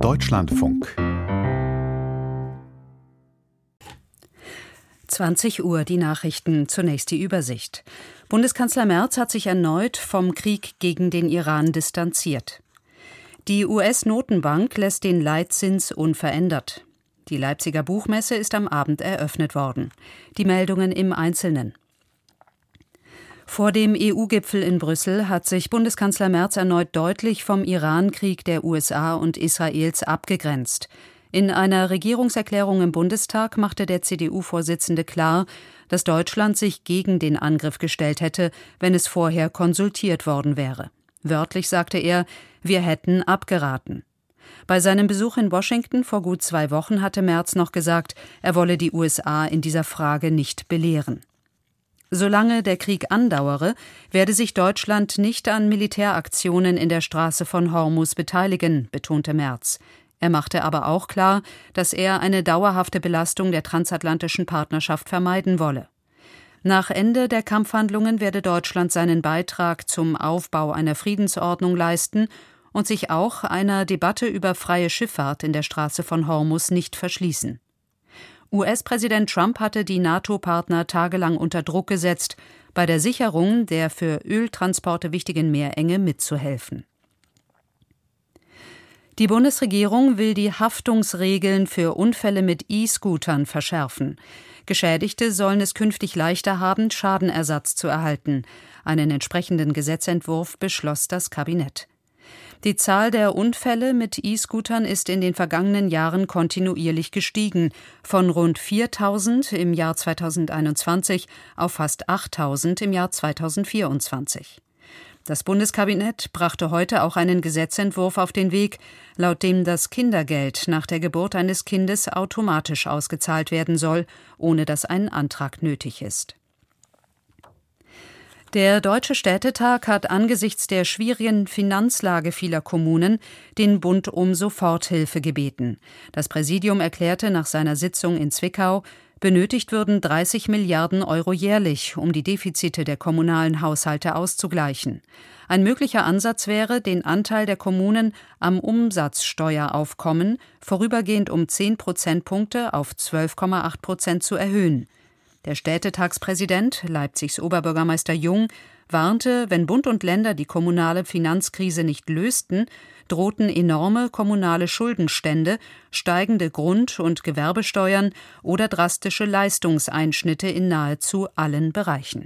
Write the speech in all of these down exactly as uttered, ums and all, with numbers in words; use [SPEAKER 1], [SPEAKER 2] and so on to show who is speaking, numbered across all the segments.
[SPEAKER 1] Deutschlandfunk.
[SPEAKER 2] zwanzig Uhr, die Nachrichten, zunächst die Übersicht. Bundeskanzler Merz hat sich erneut vom Krieg gegen den Iran distanziert. Die U S-Notenbank lässt den Leitzins unverändert. Die Leipziger Buchmesse ist am Abend eröffnet worden. Die Meldungen im Einzelnen. Vor dem E U-Gipfel in Brüssel hat sich Bundeskanzler Merz erneut deutlich vom Iran-Krieg der U S A und Israels abgegrenzt. In einer Regierungserklärung im Bundestag machte der C D U-Vorsitzende klar, dass Deutschland sich gegen den Angriff gestellt hätte, wenn es vorher konsultiert worden wäre. Wörtlich sagte er, wir hätten abgeraten. Bei seinem Besuch in Washington vor gut zwei Wochen hatte Merz noch gesagt, er wolle die U S A in dieser Frage nicht belehren. Solange der Krieg andauere, werde sich Deutschland nicht an Militäraktionen in der Straße von Hormuz beteiligen, betonte Merz. Er machte aber auch klar, dass er eine dauerhafte Belastung der transatlantischen Partnerschaft vermeiden wolle. Nach Ende der Kampfhandlungen werde Deutschland seinen Beitrag zum Aufbau einer Friedensordnung leisten und sich auch einer Debatte über freie Schifffahrt in der Straße von Hormuz nicht verschließen. U S-Präsident Trump hatte die NATO-Partner tagelang unter Druck gesetzt, bei der Sicherung der für Öltransporte wichtigen Meerenge mitzuhelfen. Die Bundesregierung will die Haftungsregeln für Unfälle mit E-Scootern verschärfen. Geschädigte sollen es künftig leichter haben, Schadenersatz zu erhalten. Einen entsprechenden Gesetzentwurf beschloss das Kabinett. Die Zahl der Unfälle mit E-Scootern ist in den vergangenen Jahren kontinuierlich gestiegen, von rund viertausend im Jahr zweitausendeinundzwanzig auf fast achttausend im Jahr zweitausendvierundzwanzig. Das Bundeskabinett brachte heute auch einen Gesetzentwurf auf den Weg, laut dem das Kindergeld nach der Geburt eines Kindes automatisch ausgezahlt werden soll, ohne dass ein Antrag nötig ist. Der Deutsche Städtetag hat angesichts der schwierigen Finanzlage vieler Kommunen den Bund um Soforthilfe gebeten. Das Präsidium erklärte nach seiner Sitzung in Zwickau, benötigt würden dreißig Milliarden Euro jährlich, um die Defizite der kommunalen Haushalte auszugleichen. Ein möglicher Ansatz wäre, den Anteil der Kommunen am Umsatzsteueraufkommen vorübergehend um zehn Prozentpunkte auf zwölf Komma acht Prozent zu erhöhen. Der Städtetagspräsident, Leipzigs Oberbürgermeister Jung, warnte, wenn Bund und Länder die kommunale Finanzkrise nicht lösten, drohten enorme kommunale Schuldenstände, steigende Grund- und Gewerbesteuern oder drastische Leistungseinschnitte in nahezu allen Bereichen.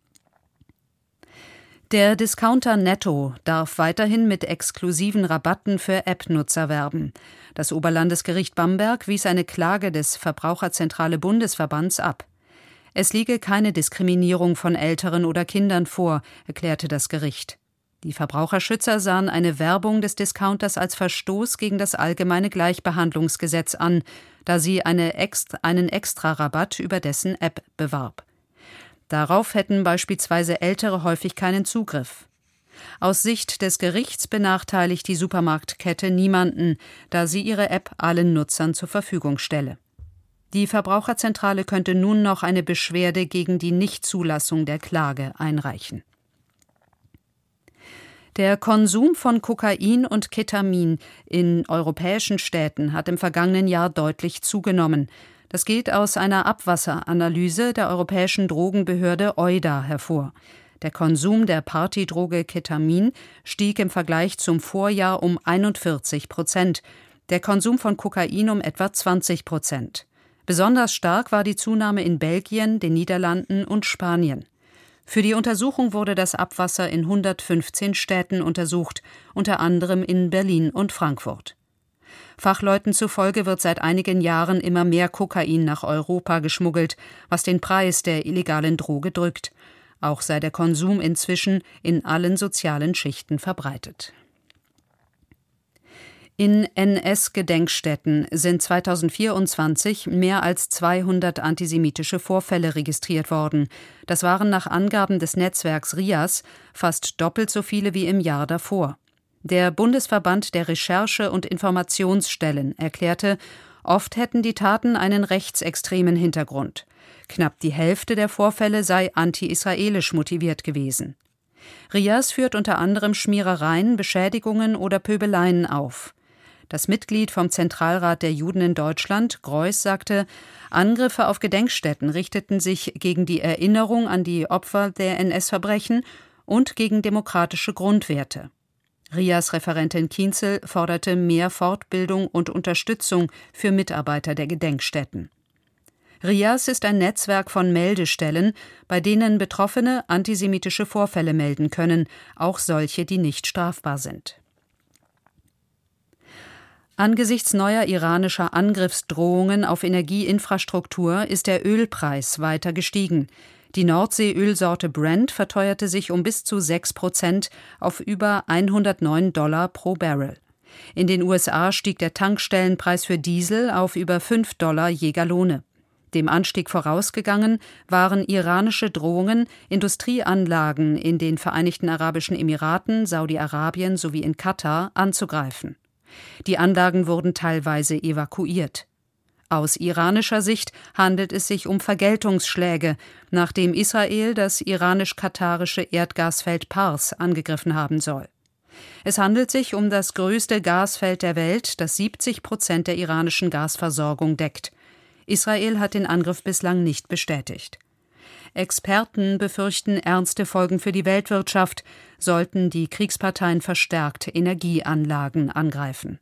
[SPEAKER 2] Der Discounter Netto darf weiterhin mit exklusiven Rabatten für App-Nutzer werben. Das Oberlandesgericht Bamberg wies eine Klage des Verbraucherzentrale Bundesverbands ab. Es liege keine Diskriminierung von Älteren oder Kindern vor, erklärte das Gericht. Die Verbraucherschützer sahen eine Werbung des Discounters als Verstoß gegen das allgemeine Gleichbehandlungsgesetz an, da sie eine Ext- einen Extrarabatt über dessen App bewarb. Darauf hätten beispielsweise Ältere häufig keinen Zugriff. Aus Sicht des Gerichts benachteiligt die Supermarktkette niemanden, da sie ihre App allen Nutzern zur Verfügung stelle. Die Verbraucherzentrale könnte nun noch eine Beschwerde gegen die Nichtzulassung der Klage einreichen. Der Konsum von Kokain und Ketamin in europäischen Städten hat im vergangenen Jahr deutlich zugenommen. Das geht aus einer Abwasseranalyse der europäischen Drogenbehörde EUDA hervor. Der Konsum der Partydroge Ketamin stieg im Vergleich zum Vorjahr um einundvierzig Prozent, der Konsum von Kokain um etwa zwanzig Prozent. Besonders stark war die Zunahme in Belgien, den Niederlanden und Spanien. Für die Untersuchung wurde das Abwasser in hundertfünfzehn Städten untersucht, unter anderem in Berlin und Frankfurt. Fachleuten zufolge wird seit einigen Jahren immer mehr Kokain nach Europa geschmuggelt, was den Preis der illegalen Droge drückt. Auch sei der Konsum inzwischen in allen sozialen Schichten verbreitet. In N S-Gedenkstätten sind zweitausendvierundzwanzig mehr als zweihundert antisemitische Vorfälle registriert worden. Das waren nach Angaben des Netzwerks RIAS fast doppelt so viele wie im Jahr davor. Der Bundesverband der Recherche- und Informationsstellen erklärte, oft hätten die Taten einen rechtsextremen Hintergrund. Knapp die Hälfte der Vorfälle sei anti-israelisch motiviert gewesen. RIAS führt unter anderem Schmierereien, Beschädigungen oder Pöbeleien auf. Das Mitglied vom Zentralrat der Juden in Deutschland, Greuß, sagte, Angriffe auf Gedenkstätten richteten sich gegen die Erinnerung an die Opfer der N S-Verbrechen und gegen demokratische Grundwerte. R I A-Referentin Kienzel forderte mehr Fortbildung und Unterstützung für Mitarbeiter der Gedenkstätten. R I A S ist ein Netzwerk von Meldestellen, bei denen Betroffene antisemitische Vorfälle melden können, auch solche, die nicht strafbar sind. Angesichts neuer iranischer Angriffsdrohungen auf Energieinfrastruktur ist der Ölpreis weiter gestiegen. Die Nordseeölsorte Brent verteuerte sich um bis zu sechs Prozent auf über hundertneun Dollar pro Barrel. In den U S A stieg der Tankstellenpreis für Diesel auf über fünf Dollar je Gallone. Dem Anstieg vorausgegangen waren iranische Drohungen, Industrieanlagen in den Vereinigten Arabischen Emiraten, Saudi-Arabien sowie in Katar anzugreifen. Die Anlagen wurden teilweise evakuiert. Aus iranischer Sicht handelt es sich um Vergeltungsschläge, nachdem Israel das iranisch-katarische Erdgasfeld Pars angegriffen haben soll. Es handelt sich um das größte Gasfeld der Welt, das siebzig Prozent der iranischen Gasversorgung deckt. Israel hat den Angriff bislang nicht bestätigt. Experten befürchten ernste Folgen für die Weltwirtschaft, sollten die Kriegsparteien verstärkt Energieanlagen angreifen.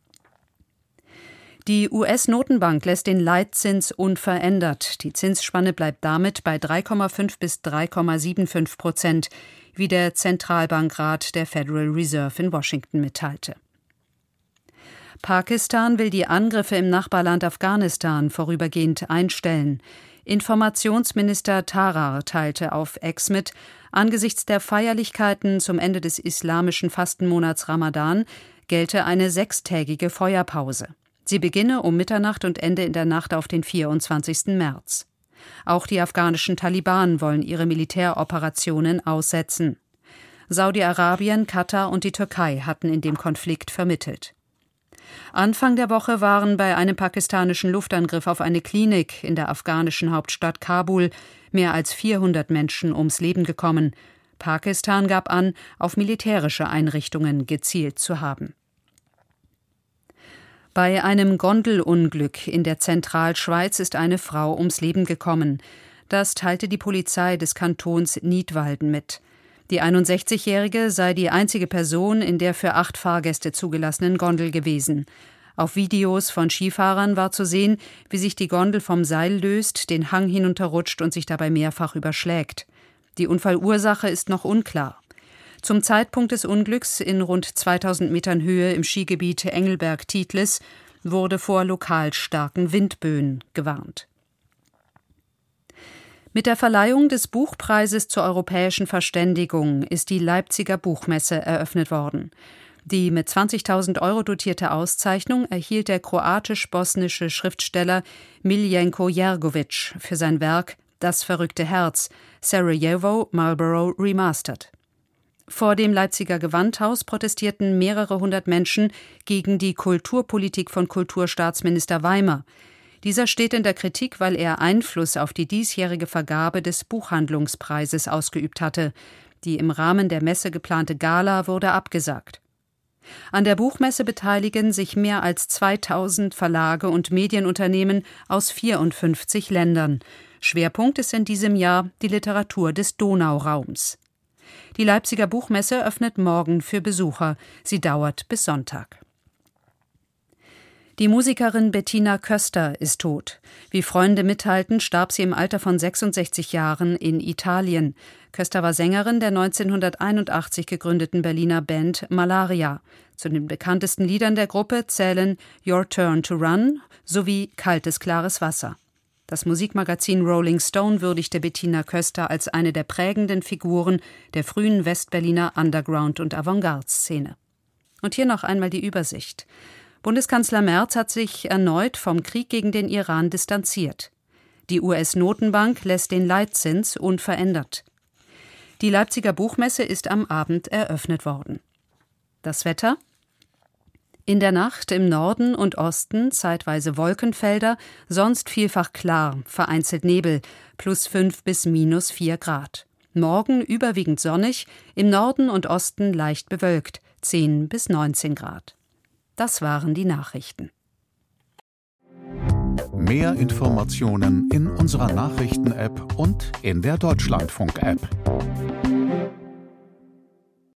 [SPEAKER 2] Die U S-Notenbank lässt den Leitzins unverändert. Die Zinsspanne bleibt damit bei drei Komma fünf bis drei Komma fünfundsiebzig Prozent, wie der Zentralbankrat der Federal Reserve in Washington mitteilte. Pakistan will die Angriffe im Nachbarland Afghanistan vorübergehend einstellen. Informationsminister Tarar teilte auf X mit, angesichts der Feierlichkeiten zum Ende des islamischen Fastenmonats Ramadan gelte eine sechstägige Feuerpause. Sie beginne um Mitternacht und ende in der Nacht auf den vierundzwanzigsten März. Auch die afghanischen Taliban wollen ihre Militäroperationen aussetzen. Saudi-Arabien, Katar und die Türkei hatten in dem Konflikt vermittelt. Anfang der Woche waren bei einem pakistanischen Luftangriff auf eine Klinik in der afghanischen Hauptstadt Kabul mehr als vierhundert Menschen ums Leben gekommen. Pakistan gab an, auf militärische Einrichtungen gezielt zu haben. Bei einem Gondelunglück in der Zentralschweiz ist eine Frau ums Leben gekommen. Das teilte die Polizei des Kantons Nidwalden mit. Die einundsechzigjährige sei die einzige Person in der für acht Fahrgäste zugelassenen Gondel gewesen. Auf Videos von Skifahrern war zu sehen, wie sich die Gondel vom Seil löst, den Hang hinunterrutscht und sich dabei mehrfach überschlägt. Die Unfallursache ist noch unklar. Zum Zeitpunkt des Unglücks in rund zweitausend Metern Höhe im Skigebiet Engelberg-Titlis wurde vor lokal starken Windböen gewarnt. Mit der Verleihung des Buchpreises zur europäischen Verständigung ist die Leipziger Buchmesse eröffnet worden. Die mit zwanzigtausend Euro dotierte Auszeichnung erhielt der kroatisch-bosnische Schriftsteller Miljenko Jergovic für sein Werk »Das verrückte Herz – Sarajevo Marlborough Remastered«. Vor dem Leipziger Gewandhaus protestierten mehrere hundert Menschen gegen die Kulturpolitik von Kulturstaatsminister Weimer. Dieser steht in der Kritik, weil er Einfluss auf die diesjährige Vergabe des Buchhandlungspreises ausgeübt hatte. Die im Rahmen der Messe geplante Gala wurde abgesagt. An der Buchmesse beteiligen sich mehr als zweitausend Verlage und Medienunternehmen aus vierundfünfzig Ländern. Schwerpunkt ist in diesem Jahr die Literatur des Donauraums. Die Leipziger Buchmesse öffnet morgen für Besucher. Sie dauert bis Sonntag. Die Musikerin Bettina Köster ist tot. Wie Freunde mitteilten, starb sie im Alter von sechsundsechzig Jahren in Italien. Köster war Sängerin der neunzehnhunderteinundachtzig gegründeten Berliner Band Malaria. Zu den bekanntesten Liedern der Gruppe zählen Your Turn to Run sowie Kaltes, klares Wasser. Das Musikmagazin Rolling Stone würdigte Bettina Köster als eine der prägenden Figuren der frühen Westberliner Underground- und Avantgarde-Szene. Und hier noch einmal die Übersicht. Bundeskanzler Merz hat sich erneut vom Krieg gegen den Iran distanziert. Die U S-Notenbank lässt den Leitzins unverändert. Die Leipziger Buchmesse ist am Abend eröffnet worden. Das Wetter? In der Nacht im Norden und Osten zeitweise Wolkenfelder, sonst vielfach klar, vereinzelt Nebel, plus fünf bis minus vier Grad. Morgen überwiegend sonnig, im Norden und Osten leicht bewölkt, zehn bis neunzehn Grad. Das waren die Nachrichten.
[SPEAKER 1] Mehr Informationen in unserer Nachrichten-App und in der Deutschlandfunk-App.